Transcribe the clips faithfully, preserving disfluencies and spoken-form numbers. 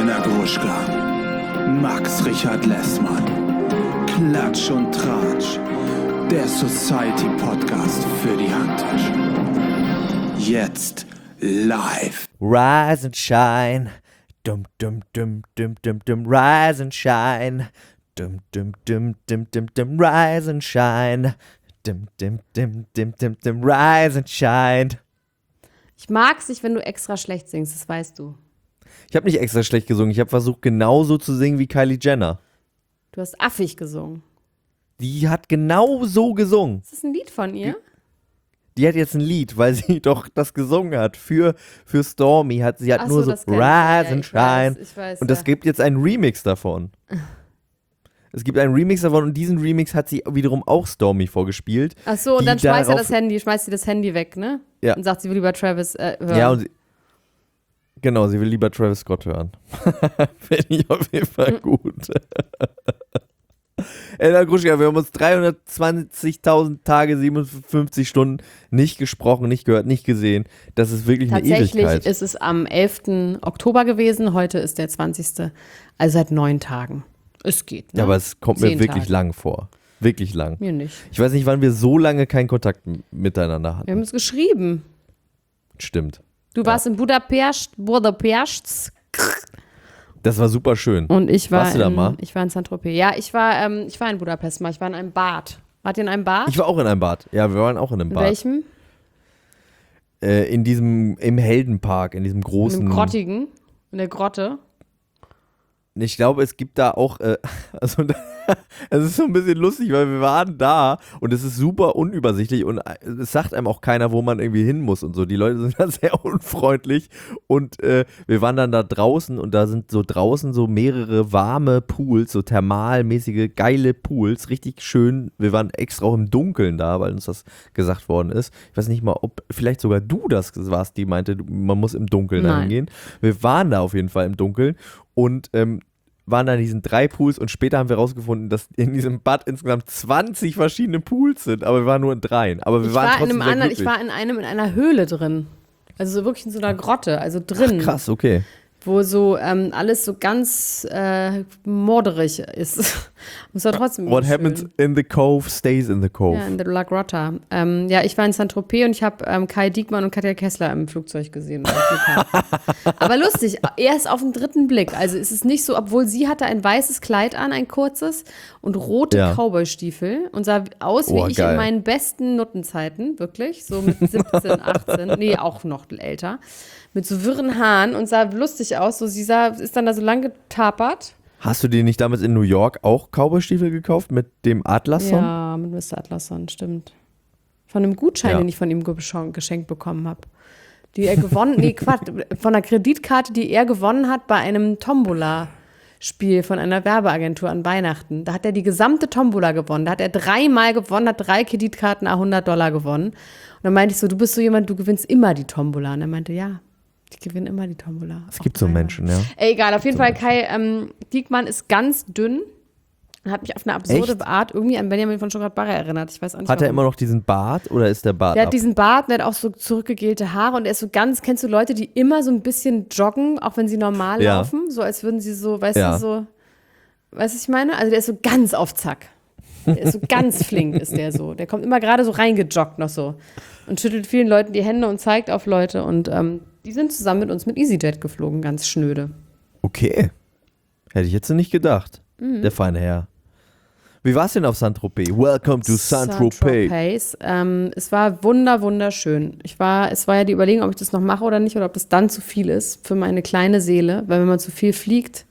Elena Gruschka, Max Richard Lessmann, Klatsch und Tratsch, der Society-Podcast für die Handtasche. Jetzt live. Rise and shine, dum dum dum dum dum dum, rise and shine, dum dum dum dum dum dum, rise and shine, dum dum dum dum dum dum, rise and shine. Ich mag's nicht, wenn du extra schlecht singst, das weißt du. Ich habe nicht extra schlecht gesungen, ich habe versucht genauso zu singen wie Kylie Jenner. Du hast affig gesungen. Die hat genau so gesungen. Ist das ein Lied von ihr? Die, die hat jetzt ein Lied, weil sie doch das gesungen hat für, für Stormy. Hat, sie hat Ach nur so, so das kenn ich. Rise Ja, and ich Shine. weiß, ich weiß, und das ja. gibt jetzt einen Remix davon. Es gibt einen Remix davon und diesen Remix hat sie wiederum auch Stormy vorgespielt. Ach so, und die dann schmeißt er darauf- das Handy, schmeißt sie das Handy weg, ne? Ja. Und sagt, sie will lieber Travis äh, hören. Ja, und sie, genau, sie will lieber Travis Scott hören. Finde ich auf jeden Fall gut. Elena Gruschka, wir haben uns dreihundertzwanzigtausend Tage, siebenundfünfzig Stunden nicht gesprochen, nicht gehört, nicht gesehen. Das ist wirklich eine Tatsächlich Ewigkeit. ist es am elften Oktober gewesen, heute ist der zwanzigste Also seit neun Tagen. Es geht, ne? Ja, aber es kommt mir Zehn wirklich Tage. lang vor. Wirklich lang. Mir nicht. Ich weiß nicht, wann wir so lange keinen Kontakt m- miteinander Wir hatten. haben es geschrieben. Stimmt. Du warst in Budapest, Budapest Das war super schön. und ich war Warst du da in, mal? ich war in Saint-Tropez. Ja, ich war, ähm, ich war in Budapest mal. Ich war in einem Bad. Wart ihr in einem Bad? Ich war auch in einem Bad. Ja, wir waren auch in einem in Bad. welchem? Äh, in diesem, im Heldenpark, in diesem In großen. einem Grottigen. In der Grotte. Ich glaube, es gibt da auch, äh, also da, es ist so ein bisschen lustig, weil wir waren da und es ist super unübersichtlich und es sagt einem auch keiner, wo man irgendwie hin muss und so. Die Leute sind da sehr unfreundlich und äh, wir waren dann da draußen und da sind so draußen so mehrere warme Pools, so thermalmäßige, geile Pools, richtig schön. Wir waren extra auch im Dunkeln da, weil uns das gesagt worden ist. Ich weiß nicht mal, ob vielleicht sogar du das warst, die meinte, man muss im Dunkeln Nein. hingehen. Wir waren da auf jeden Fall im Dunkeln und ähm, waren da in diesen drei Pools und später haben wir rausgefunden, dass in diesem Bad insgesamt zwanzig verschiedene Pools sind, aber wir waren nur in dreien. Aber wir Ich waren war, in trotzdem einem sehr anderen, ich glücklich. war in einem in einer Höhle drin. Also so wirklich in so einer Grotte, also drin. Ach, krass, okay. Wo so ähm, alles so ganz äh, morderig ist. Und es war trotzdem What schön. happens in the cove stays in the cove. Ja, in der La Grotta. Ähm, ja, ich war in Saint-Tropez und ich habe ähm, Kai Diekmann und Katja Kessler im Flugzeug gesehen. am Flughafen. Aber lustig, erst auf den dritten Blick. Also es ist nicht so, obwohl sie hatte ein weißes Kleid an, ein kurzes und rote Ja. Cowboy-Stiefel und sah aus wie Oh, ich geil. in meinen besten Nuttenzeiten, wirklich, so mit siebzehn, achtzehn, nee, auch noch älter, mit so wirren Haaren und sah lustig aus. So, sie sah, ist dann da so lang getapert. Hast du dir nicht damals in New York auch Cowboystiefel gekauft mit dem Atlas-Song? Ja, mit Mister Atlasson, stimmt. Von einem Gutschein, Ja. den ich von ihm geschen- geschenkt bekommen habe. Die er gewonnen, nee, Quatsch, von einer Kreditkarte, die er gewonnen hat bei einem Tombola-Spiel von einer Werbeagentur an Weihnachten. Da hat er die gesamte Tombola gewonnen. Da hat er dreimal gewonnen, hat drei Kreditkarten à hundert Dollar gewonnen. Und dann meinte ich so, du bist so jemand, du gewinnst immer die Tombola. Und er meinte, ja, ich gewinne immer die Tombola. Es gibt so Menschen, ja. Ey, egal, auf jeden Fall, Kai ähm, Diekmann ist ganz dünn und hat mich auf eine absurde Echt? Art irgendwie an Benjamin von Stuttgart-Barre erinnert. Ich weiß auch nicht, Hat er warum. immer noch diesen Bart oder ist der Bart Der ab? hat diesen Bart und der hat auch so zurückgegelte Haare und er ist so ganz, kennst du Leute, die immer so ein bisschen joggen, auch wenn sie normal Ja. laufen? So als würden sie so, weißt Ja. du, so, weißt du, was ich meine? Also der ist so ganz auf Zack. Der ist so ganz flink, ist der so. Der kommt immer gerade so reingejoggt noch so und schüttelt vielen Leuten die Hände und zeigt auf Leute und ähm, die sind zusammen mit uns mit EasyJet geflogen, ganz schnöde. Okay. Hätte ich jetzt nicht gedacht. Mhm. Der feine Herr. Wie war's denn auf Saint-Tropez? Welcome to Saint-Tropez. Saint-Tropez. Ähm, es war wunder, wunderschön. Ich war, es war ja die Überlegung, ob ich das noch mache oder nicht, oder ob das dann zu viel ist für meine kleine Seele, weil wenn man zu viel fliegt,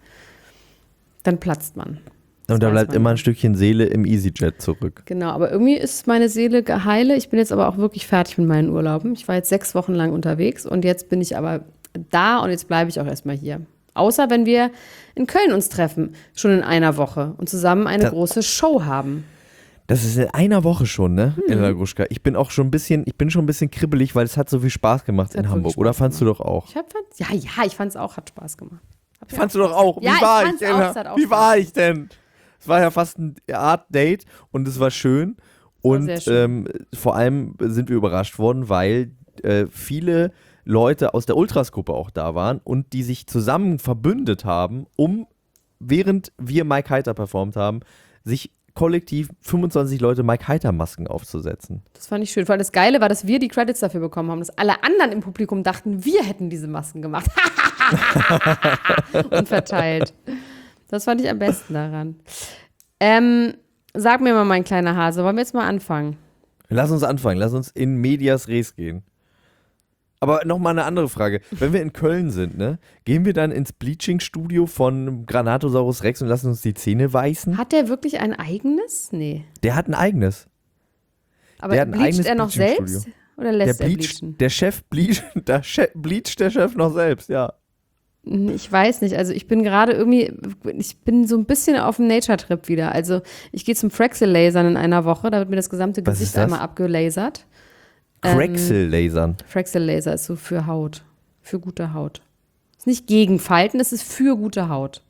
dann platzt man. Das Und da weiß bleibt man immer ein nicht. Stückchen Seele im EasyJet zurück. Genau, aber irgendwie ist meine Seele geheile. Ich bin jetzt aber auch wirklich fertig mit meinen Urlauben. Ich war jetzt sechs Wochen lang unterwegs und jetzt bin ich aber da und jetzt bleibe ich auch erstmal hier. Außer wenn wir in Köln uns treffen, schon in einer Woche und zusammen eine Da- große Show haben. Das ist in einer Woche schon, ne, Hm. Elena Gruschka? Ich bin auch schon ein bisschen, ich bin schon ein bisschen kribbelig, weil es hat so viel Spaß gemacht Es hat in Hamburg. wirklich Oder Spaß fandst du doch auch? Ich hab, fand's- ja, ja, ich fand es auch, hat Spaß gemacht. Hab Fandst du doch auch? Ja, Wie ich war ich, fand's auch, Elena? es hat auch Wie Spaß war ich denn? Es war ja fast eine Art Date und es war schön. Und sehr schön. ähm, vor allem sind wir überrascht worden, weil äh, viele Leute aus der Ultras-Gruppe auch da waren und die sich zusammen verbündet haben, um, während wir Mike Heiter performt haben, sich kollektiv fünfundzwanzig Leute Mike Heiter-Masken aufzusetzen. Das fand ich schön, weil das Geile war, dass wir die Credits dafür bekommen haben, dass alle anderen im Publikum dachten, wir hätten diese Masken gemacht. Und verteilt. Das fand ich am besten daran. Ähm, sag mir mal, mein kleiner Hase, wollen wir jetzt mal anfangen? Lass uns anfangen, lass uns in medias res gehen. Aber nochmal eine andere Frage. Wenn wir in Köln sind, ne, gehen wir dann ins Bleaching-Studio von Granatosaurus Rex und lassen uns die Zähne weißen? Hat der wirklich ein eigenes? Nee. Der hat ein eigenes. Aber Der hat ein bleacht eigenes er noch Bleaching-Studio. selbst? Oder lässt Der, er bleacht, bleachen? der Chef bleacht, der Chef, bleacht der Chef noch selbst, ja. Ich weiß nicht, also ich bin gerade irgendwie, ich bin so ein bisschen auf dem Nature-Trip wieder. Also ich gehe zum Fraxel-Lasern in einer Woche, da wird mir das gesamte Was Gesicht ist das? einmal abgelasert. Craxel-Lasern. Fraxel-Laser ist so für Haut, für gute Haut. Ist nicht gegen Falten, es ist für gute Haut.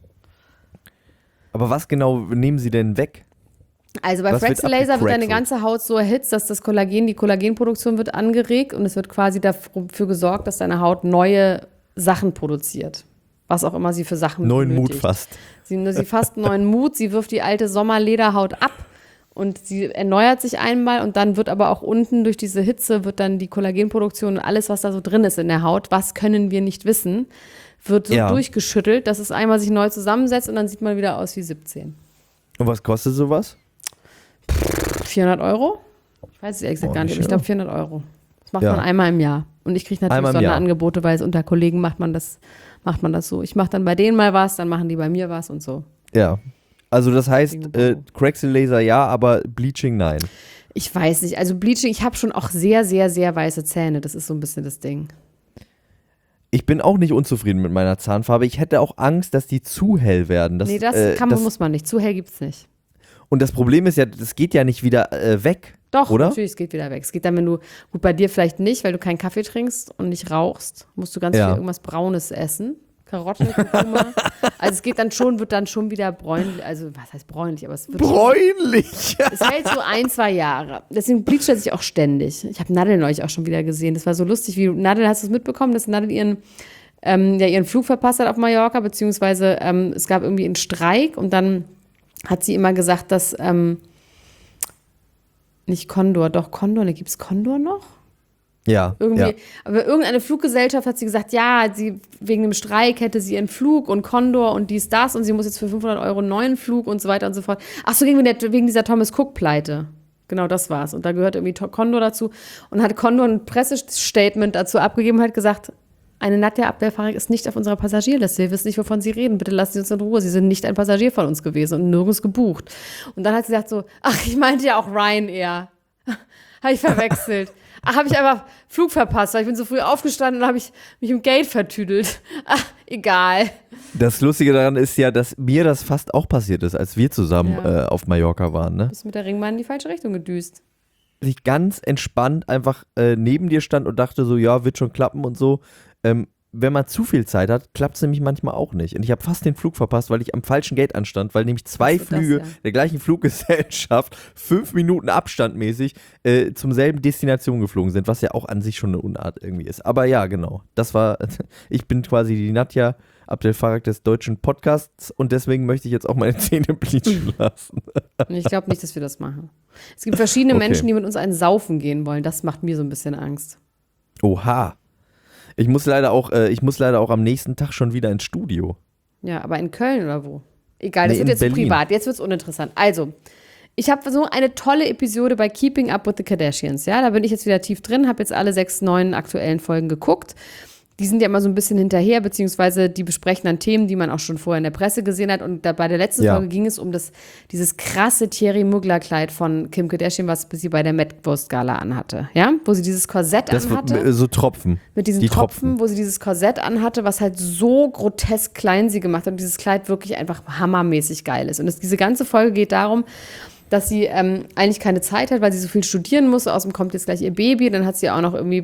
Aber was genau nehmen sie denn weg? Also bei Was wird Fraxel-Laser wird deine abgecraxelt? ganze Haut so erhitzt, dass das Kollagen, die Kollagenproduktion wird angeregt und es wird quasi dafür gesorgt, dass deine Haut neue Sachen produziert. Was auch immer sie für Sachen Neuen Mut benötigt. fast. Sie, sie fasst neuen Mut, sie wirft die alte Sommerlederhaut ab und sie erneuert sich einmal und dann wird aber auch unten durch diese Hitze wird dann die Kollagenproduktion und alles, was da so drin ist in der Haut, was können wir nicht wissen, wird so Ja. durchgeschüttelt, dass es einmal sich neu zusammensetzt und dann sieht man wieder aus wie siebzehn. Und was kostet sowas? vierhundert Euro? Ich weiß es ehrlich gesagt Oh, gar nicht, nicht aber ich glaube schön. vierhundert Euro. Das macht Ja. man einmal im Jahr. Und ich kriege natürlich Einmal im Jahr. Sonderangebote, weil es unter Kollegen macht man das, macht man das so. Ich mache dann bei denen mal was, dann machen die bei mir was und so. Ja. Also das heißt, Bingo. äh, Craxel-Laser ja, aber Bleaching nein. Ich weiß nicht, also Bleaching, ich habe schon auch sehr, sehr, sehr weiße Zähne. Das ist so ein bisschen das Ding. Ich bin auch nicht unzufrieden mit meiner Zahnfarbe. Ich hätte auch Angst, dass die zu hell werden. Das, nee, das äh, kann man, das, muss man nicht. Zu hell gibt's nicht. Und das Problem ist ja, das geht ja nicht wieder äh, weg. Doch, oder? natürlich, es geht wieder weg. Es geht dann, wenn du, gut, bei dir vielleicht nicht, weil du keinen Kaffee trinkst und nicht rauchst, musst du ganz Ja. viel irgendwas Braunes essen. Karotte, Kurkuma. Also es geht dann schon, wird dann schon wieder bräunlich, also was heißt bräunlich, aber es wird Bräunlich! Es hält so ein, zwei Jahre. Deswegen bleacht er sich auch ständig. Ich habe Nadel neulich auch schon wieder gesehen. Das war so lustig, wie Nadel, hast du es mitbekommen, dass Nadel ihren, ähm, ja, ihren Flug verpasst hat auf Mallorca, beziehungsweise ähm, es gab irgendwie einen Streik und dann hat sie immer gesagt, dass, ähm, nicht Condor, doch Condor, ne, gibt es Condor noch? Ja, Irgendwie, ja. aber irgendeine Fluggesellschaft hat sie gesagt, ja, sie, wegen dem Streik hätte sie ihren Flug und Condor und dies, das und sie muss jetzt für fünfhundert Euro einen neuen Flug und so weiter und so fort. Ach so, wegen, der, wegen dieser Thomas Cook-Pleite. Genau, das war's. Und da gehört irgendwie To- Condor dazu. Und hat Condor ein Pressestatement dazu abgegeben und hat gesagt, eine Nadja Abdel-Farag ist nicht auf unserer Passagierliste. Wir wissen nicht, wovon Sie reden. Bitte lassen Sie uns in Ruhe. Sie sind nicht ein Passagier von uns gewesen und nirgends gebucht. Und dann hat sie gesagt so, ach, ich meinte ja auch Ryanair. Habe ich verwechselt. Ach, habe ich einfach Flug verpasst, weil ich bin so früh aufgestanden und habe ich mich im Gate vertüdelt. Ach, egal. Das Lustige daran ist ja, dass mir das fast auch passiert ist, als wir zusammen Ja. äh, auf Mallorca waren. Ne? Bist mit der Ringbahn in die falsche Richtung gedüst. Ich ganz entspannt einfach äh, neben dir stand und dachte so, ja, wird schon klappen und so. Ähm, wenn man zu viel Zeit hat, klappt es nämlich manchmal auch nicht. Und ich habe fast den Flug verpasst, weil ich am falschen Gate anstand, weil nämlich zwei Ach so, das, Flüge ja. der gleichen Fluggesellschaft fünf Minuten abstandmäßig äh, zum selben Destination geflogen sind, was ja auch an sich schon eine Unart irgendwie ist. Aber ja, genau. Das war, ich bin quasi die Nadja Abdel-Farag des deutschen Podcasts und deswegen möchte ich jetzt auch meine Zähne bleachen lassen. Und ich glaube nicht, dass wir das machen. Es gibt verschiedene Okay. Menschen, die mit uns einen saufen gehen wollen. Das macht mir so ein bisschen Angst. Oha. Ich muss leider auch, äh, ich muss leider auch am nächsten Tag schon wieder ins Studio. Ja, aber in Köln oder wo? Egal, das Nee, wird in jetzt zu Berlin. privat. Jetzt wird es uninteressant. Also, ich habe so eine tolle Episode bei Keeping Up with the Kardashians. Ja, da bin ich jetzt wieder tief drin, habe jetzt alle sechs, neun aktuellen Folgen geguckt. Die sind ja immer so ein bisschen hinterher, beziehungsweise die besprechen dann Themen, die man auch schon vorher in der Presse gesehen hat. Und da, bei der letzten Ja. Folge ging es um das, dieses krasse Thierry Mugler-Kleid von Kim Kardashian, was sie bei der Met-Wurst-Gala anhatte. Ja, wo sie dieses Korsett Das anhatte. äh, so Tropfen. Mit diesen Die Tropfen, Tropfen. wo sie dieses Korsett anhatte, was halt so grotesk klein sie gemacht hat und dieses Kleid wirklich einfach hammermäßig geil ist. Und das, diese ganze Folge geht darum, dass sie ähm, eigentlich keine Zeit hat, weil sie so viel studieren muss. Außerdem kommt jetzt gleich ihr Baby. Dann hat sie auch noch irgendwie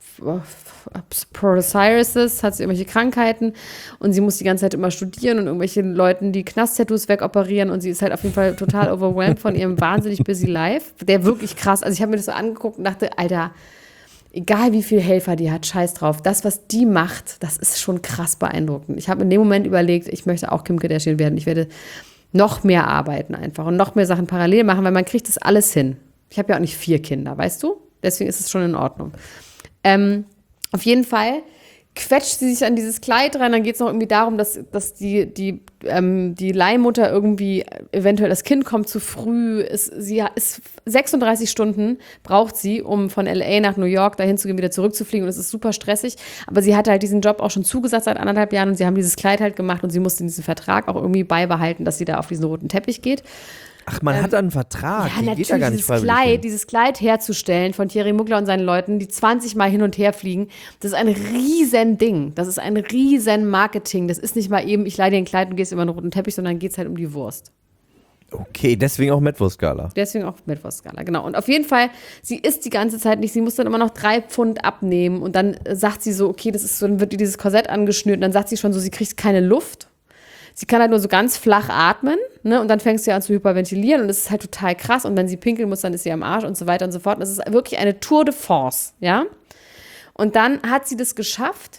Psoriasis, hat sie irgendwelche Krankheiten und sie muss die ganze Zeit immer studieren und irgendwelche Leuten die Knast-Tattoos wegoperieren und sie ist halt auf jeden Fall total overwhelmed von ihrem wahnsinnig busy life, der wirklich krass, also ich habe mir das so angeguckt und dachte, Alter, egal wie viele Helfer die hat, scheiß drauf. Das, was die macht, das ist schon krass beeindruckend. Ich habe in dem Moment überlegt, ich möchte auch Kim Kardashian werden. Ich werde noch mehr arbeiten einfach und noch mehr Sachen parallel machen, weil man kriegt das alles hin. Ich habe ja auch nicht vier Kinder, weißt du? Deswegen ist es schon in Ordnung. Ähm, auf jeden Fall quetscht sie sich an dieses Kleid rein, dann geht es noch irgendwie darum, dass, dass die, die, ähm, die Leihmutter irgendwie, eventuell das Kind kommt zu früh, ist, sie ist sechsunddreißig Stunden braucht sie, um von L A nach New York dahin zu gehen, wieder zurückzufliegen und es ist super stressig, aber sie hatte halt diesen Job auch schon zugesagt seit anderthalb Jahren und sie haben dieses Kleid halt gemacht und sie musste diesen Vertrag auch irgendwie beibehalten, dass sie da auf diesen roten Teppich geht. Ach, man ähm, hat da einen Vertrag, ja, die natürlich, geht ja gar nicht dieses Kleid, dieses Kleid herzustellen von Thierry Mugler und seinen Leuten, die zwanzig Mal hin und her fliegen, das ist ein riesen Ding, das ist ein riesen Marketing, das ist nicht mal eben, ich leihe dir ein Kleid und gehst über einen roten Teppich, sondern geht es halt um die Wurst. Okay, deswegen auch Mettwurst-Gala. Deswegen auch Mettwurst-Gala, genau. Und auf jeden Fall, sie isst die ganze Zeit nicht, sie muss dann immer noch drei Pfund abnehmen und dann sagt sie so, okay, das ist so, dann wird ihr dieses Korsett angeschnürt und dann sagt sie schon so, sie kriegt keine Luft. Sie kann halt nur so ganz flach atmen, ne? Und dann fängst du ja an zu hyperventilieren und das ist halt total krass. Und wenn sie pinkeln muss, dann ist sie am Arsch und so weiter und so fort. Und das ist wirklich eine Tour de Force, ja. Und dann hat sie das geschafft,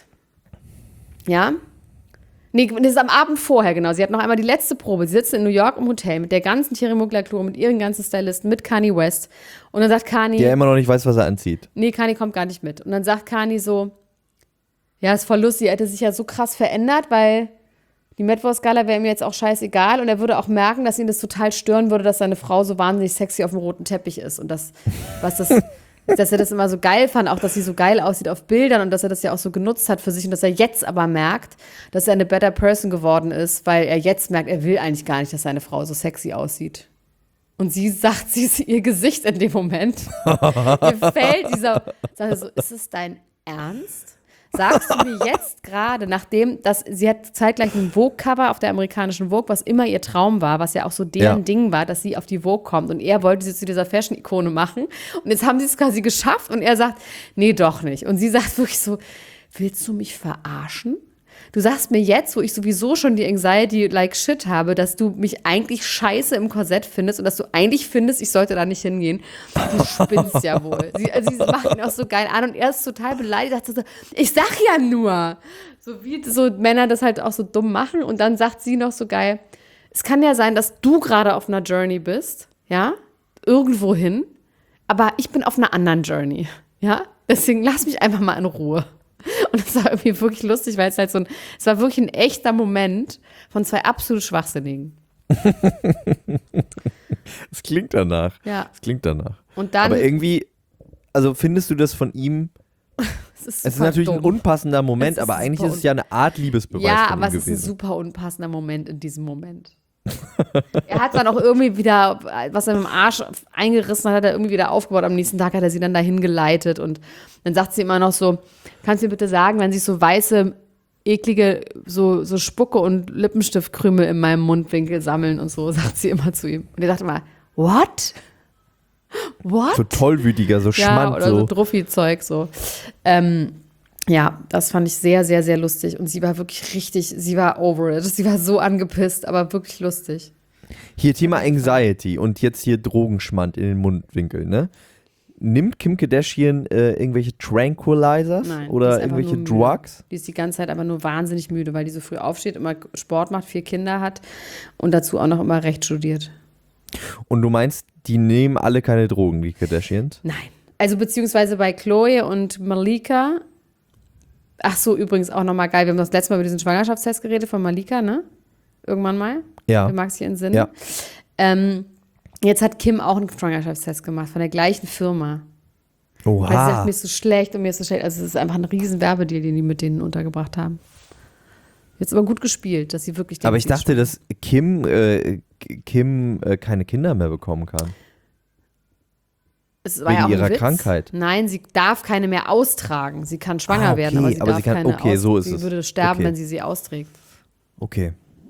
ja. Nee, das ist am Abend vorher, genau. Sie hat noch einmal die letzte Probe. Sie sitzt in New York im Hotel mit der ganzen Thierry Mugler-Crew, mit ihren ganzen Stylisten, mit Kanye West. Und dann sagt Kanye... Der immer noch nicht weiß, was er anzieht. Nee, Kanye kommt gar nicht mit. Und dann sagt Kanye so, ja, ist voll lustig, er hätte sich ja so krass verändert, weil... Die Mettwurst-Gala wäre ihm jetzt auch scheißegal und er würde auch merken, dass ihn das total stören würde, dass seine Frau so wahnsinnig sexy auf dem roten Teppich ist und das, was das, dass er das immer so geil fand, auch dass sie so geil aussieht auf Bildern und dass er das ja auch so genutzt hat für sich und dass er jetzt aber merkt, dass er eine better person geworden ist, weil er jetzt merkt, er will eigentlich gar nicht, dass seine Frau so sexy aussieht. Und sie sagt, sie ist ihr Gesicht in dem Moment. Mir fällt dieser, sagt so, ist es dein Ernst? Sagst du mir jetzt gerade, nachdem, dass sie hat zeitgleich ein Vogue-Cover auf der amerikanischen Vogue, was immer ihr Traum war, was ja auch so deren ja. Ding war, dass sie auf die Vogue kommt und er wollte sie zu dieser Fashion-Ikone machen und jetzt haben sie es quasi geschafft und er sagt, nee, doch nicht. Und sie sagt wirklich so, willst du mich verarschen? Du sagst mir jetzt, wo ich sowieso schon die Anxiety like shit habe, dass du mich eigentlich scheiße im Korsett findest und dass du eigentlich findest, ich sollte da nicht hingehen. Du spinnst ja wohl. Sie, also sie macht ihn auch so geil an und er ist total beleidigt. Sagt so, ich sag ja nur. So wie so Männer das halt auch so dumm machen. Und dann sagt sie noch so geil, es kann ja sein, dass du gerade auf einer Journey bist, ja, irgendwo hin, aber ich bin auf einer anderen Journey, ja. Deswegen lass mich einfach mal in Ruhe. Und es war irgendwie wirklich lustig, weil es halt so ein, es war wirklich ein echter Moment von zwei absolut Schwachsinnigen. Es klingt danach. Ja. Es klingt danach. Und dann, aber irgendwie, also findest du das von ihm, es ist, es ist natürlich dumm. ein unpassender Moment, aber eigentlich ist es ja eine Art Liebesbeweis Ja, von aber ihm es gewesen. ist ein super unpassender Moment in diesem Moment. Er hat dann auch irgendwie wieder, was er mit dem Arsch eingerissen hat, hat er irgendwie wieder aufgebaut. Am nächsten Tag hat er sie dann dahin geleitet und dann sagt sie immer noch so, kannst du mir bitte sagen, wenn sich so weiße, eklige, so, so Spucke und Lippenstiftkrümel in meinem Mundwinkel sammeln und so, sagt sie immer zu ihm. Und er dachte immer, what? What? So tollwütiger, so ja, Schmand. oder so, so Druffi-Zeug, so. Ähm, Ja, das fand ich sehr, sehr, sehr lustig. Und sie war wirklich richtig, sie war over it. Sie war so angepisst, aber wirklich lustig. Hier Thema Anxiety und jetzt hier Drogenschmand in den Mundwinkel, ne? Nimmt Kim Kardashian äh, irgendwelche Tranquilizers Nein, die oder ist einfach irgendwelche nur müde. Drugs? Die ist die ganze Zeit aber nur wahnsinnig müde, weil die so früh aufsteht, immer Sport macht, vier Kinder hat und dazu auch noch immer Recht studiert. Und du meinst, die nehmen alle keine Drogen, die Kardashians? Nein. Also beziehungsweise bei Chloe und Malika. Ach so, übrigens auch nochmal geil. Wir haben das letzte Mal über diesen Schwangerschaftstest geredet von Malika, ne? Irgendwann mal. Ja. Du magst dich entsinnen. Ja. Ähm, jetzt hat Kim auch einen Schwangerschaftstest gemacht von der gleichen Firma. Oha. Weil sie sagt, mir ist so schlecht und mir ist so schlecht. Also es ist einfach ein riesen Werbedeal, den die mit denen untergebracht haben. Jetzt aber gut gespielt, dass sie wirklich... Aber ich dachte, dass Kim, äh, Kim äh, keine Kinder mehr bekommen kann. Es war wegen ja auch ihrer ein Witz. Krankheit. Nein, sie darf keine mehr austragen. Sie kann schwanger Ah, okay, werden, aber sie aber darf sie kann- keine okay, aus- so ist sie es. würde sterben, Okay. wenn sie sie austrägt. Okay.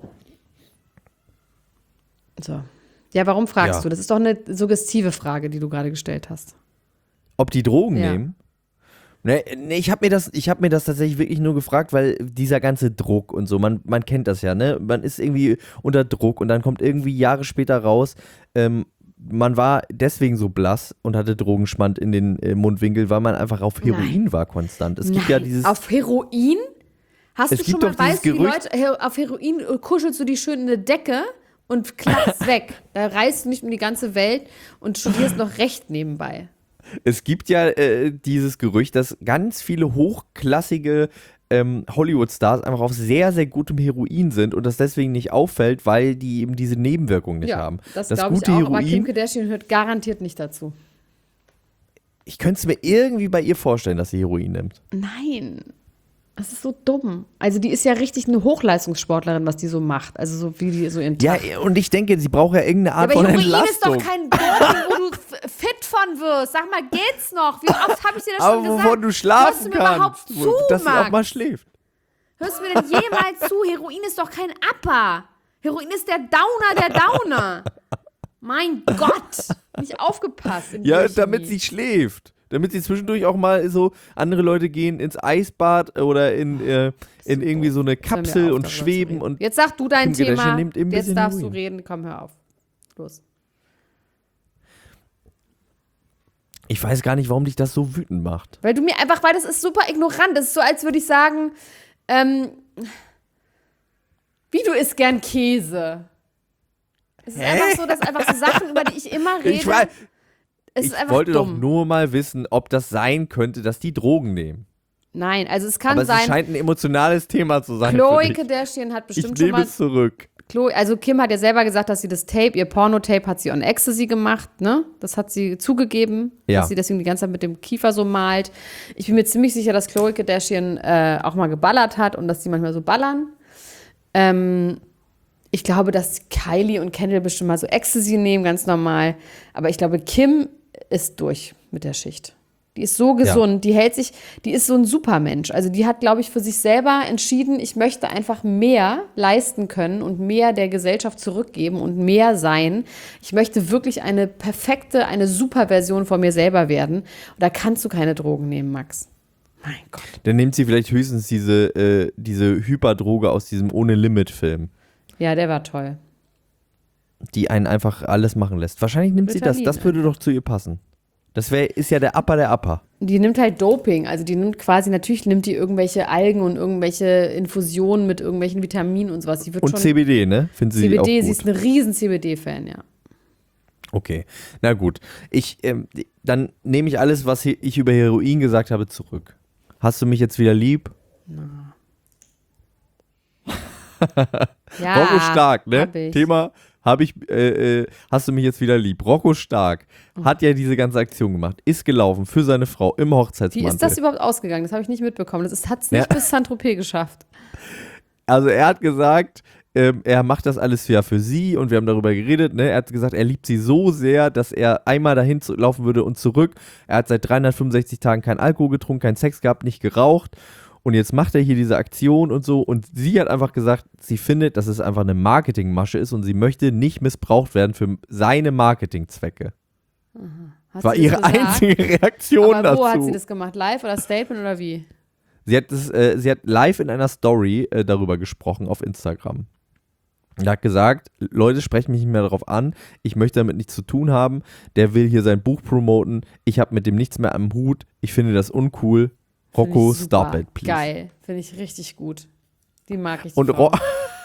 So. Ja, warum fragst Ja. du? Das ist doch eine suggestive Frage, die du gerade gestellt hast. Ob die Drogen Ja. nehmen? Nee, nee, ich habe mir das, ich habe mir das tatsächlich wirklich nur gefragt, weil dieser ganze Druck und so, man, man kennt das ja, ne? Man ist irgendwie unter Druck und dann kommt irgendwie Jahre später raus, ähm, man war deswegen so blass und hatte Drogenschmand in den äh, Mundwinkel, weil man einfach auf Heroin Nein. war konstant. Es Nein. gibt ja dieses. Auf Heroin? Hast Es du schon gibt mal, doch dieses weißt du, die Gerücht- Leute, he- auf Heroin kuschelst du die schön in eine Decke und klappst weg. Da reist du nicht um die ganze Welt und studierst noch Recht nebenbei. Es gibt ja äh, dieses Gerücht, dass ganz viele hochklassige ähm, Hollywood-Stars einfach auf sehr, sehr gutem Heroin sind und das deswegen nicht auffällt, weil die eben diese Nebenwirkungen nicht Ja, haben. das, das glaube ich gute auch, aber Kim Heroin, Kardashian hört garantiert nicht dazu. ich könnte es mir irgendwie bei ihr vorstellen, dass sie Heroin nimmt. Nein, das ist so dumm. Also die ist ja richtig eine Hochleistungssportlerin, was die so macht. Also so wie die so ihren Ja, Tag. und ich denke, sie braucht ja irgendeine Art aber von Heroin Entlastung. ist doch kein Doping, wo du f- fit von wirst. Sag mal, geht's noch? Wie oft habe ich dir das Aber schon gesagt? wovon du schlafen Hörst du mir überhaupt kannst. zu, dass sie auch Max? mal schläft. Hörst du mir denn jemals zu? Heroin ist doch kein Upper. Heroin ist der Downer der Downer. Mein Gott. Nicht aufgepasst. in Ja, Biochemie. damit sie schläft. Damit sie zwischendurch auch mal so, andere Leute gehen ins Eisbad oder in, äh, in irgendwie so eine Hör mir Kapsel auf, und darüber zu schweben. reden. Und Jetzt sag du dein Kim Kardashian Thema. nimmt eben ein Jetzt bisschen darfst du Heroin. reden. Komm, hör auf. Los. ich weiß gar nicht, warum dich das so wütend macht. Weil du mir einfach, weil das ist super ignorant. Das ist so, als würde ich sagen, ähm, wie du isst gern Käse. Es ist Hä? einfach so, dass einfach so Sachen, über die ich immer rede, Ich, weiß, es ich ist einfach wollte dumm. doch nur mal wissen, ob das sein könnte, dass die Drogen nehmen. Nein, also es kann Aber es sein, scheint ein emotionales Thema zu sein. Chloe für dich. Kardashian hat Ich bestimmt schon nehme mal. es zurück. Chloe, also Kim hat ja selber gesagt, dass sie das Tape, ihr Pornotape hat sie on Ecstasy gemacht, ne? Das hat sie zugegeben, Ja. dass sie deswegen die ganze Zeit mit dem Kiefer so malt. Ich bin mir ziemlich sicher, dass Chloe Kardashian äh, auch mal geballert hat und dass sie manchmal so ballern. Ähm, ich glaube, dass Kylie und Kendall bestimmt mal so Ecstasy nehmen, ganz normal. Aber ich glaube, Kim ist durch mit der Schicht. Die ist so gesund, die hält sich, die ist so ein Supermensch. Also die hat, glaube ich, für sich selber entschieden, ich möchte einfach mehr leisten können und mehr der Gesellschaft zurückgeben und mehr sein. Ich möchte wirklich eine perfekte, eine Superversion von mir selber werden. Und da kannst du keine Drogen nehmen, Max. Mein Gott. Dann nimmt sie vielleicht höchstens diese, äh, diese Hyperdroge aus diesem Ohne-Limit-Film, Ja, der war toll. die einen einfach alles machen lässt. Wahrscheinlich nimmt sie das. Ritalin Das würde doch zu ihr passen. Das wär, ist ja der Upper der Upper. Die nimmt halt Doping, also die nimmt quasi, natürlich nimmt die irgendwelche Algen und irgendwelche Infusionen mit irgendwelchen Vitaminen und sowas. Die wird Und schon C B D, ne? Finden Sie C B D, auch sie gut. ist ein riesen C B D-Fan, ja. Okay, na gut. Ich, ähm, dann nehme ich alles, was he- ich über Heroin gesagt habe, zurück. Hast du mich jetzt wieder lieb? Ja, Rocco Stark, ne? hab ich. Thema, habe ich, äh, äh, hast du mich jetzt wieder lieb? Rocco Stark hat ja diese ganze Aktion gemacht, ist gelaufen für seine Frau im Wie Hochzeitsmantel. ist das überhaupt ausgegangen? Das habe ich nicht mitbekommen. Das hat es nicht Ja. bis Saint-Tropez geschafft. Also er hat gesagt, ähm, er macht das alles ja für sie und wir haben darüber geredet, ne? Er hat gesagt, er liebt sie so sehr, dass er einmal dahin zu- laufen würde und zurück. Er hat seit dreihundertfünfundsechzig Tagen keinen Alkohol getrunken, keinen Sex gehabt, nicht geraucht. Und jetzt macht er hier diese Aktion und so. Und sie hat einfach gesagt, sie findet, dass es einfach eine Marketingmasche ist und sie möchte nicht missbraucht werden für seine Marketingzwecke. Hat War sie das ihre gesagt? einzige Reaktion Aber wo dazu. hat sie das gemacht? Live oder Statement oder wie? Sie hat, das, äh, sie hat live in einer Story äh, darüber gesprochen auf Instagram. Er hat gesagt, Leute, sprechen mich nicht mehr darauf an, ich möchte damit nichts zu tun haben, der will hier sein Buch promoten, ich habe mit dem nichts mehr am Hut, ich finde das uncool. Rocco, Find ich super. stop it, please. Geil, finde ich richtig gut. Die mag ich. die Und, Frau. Ro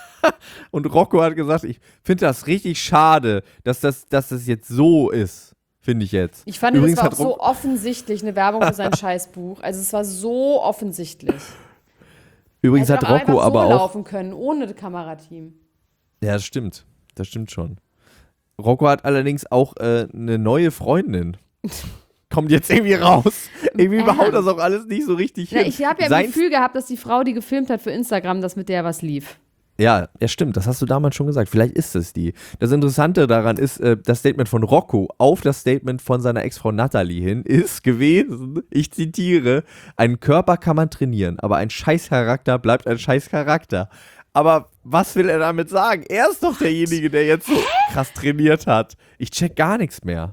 und Rocco hat gesagt, ich finde das richtig schade, dass das, dass das jetzt so ist, finde ich jetzt. Ich fand, Übrigens das war hat auch so Roc- offensichtlich eine Werbung für sein Scheißbuch. Also es war so offensichtlich. Übrigens Hätte hat auch einfach Rocco aber so auch. laufen können, ohne das Kamerateam. Ja, das stimmt. Das stimmt schon. Rocco hat allerdings auch äh, eine neue Freundin. Kommt jetzt irgendwie raus. Irgendwie Ernst? behaut das auch alles nicht so richtig Na, hin. ich habe ja Sein- ein Gefühl gehabt, dass die Frau, die gefilmt hat für Instagram, dass mit der was lief. Ja, ja, stimmt. Das hast du damals schon gesagt. Vielleicht ist es die. Das Interessante daran ist, äh, das Statement von Rocco auf das Statement von seiner Ex-Frau Natalie hin ist gewesen, ich zitiere, einen Körper kann man trainieren, aber ein Scheißcharakter bleibt ein Scheißcharakter. Aber was will er damit sagen? Er ist doch derjenige, der jetzt so krass trainiert hat. Ich check gar nichts mehr.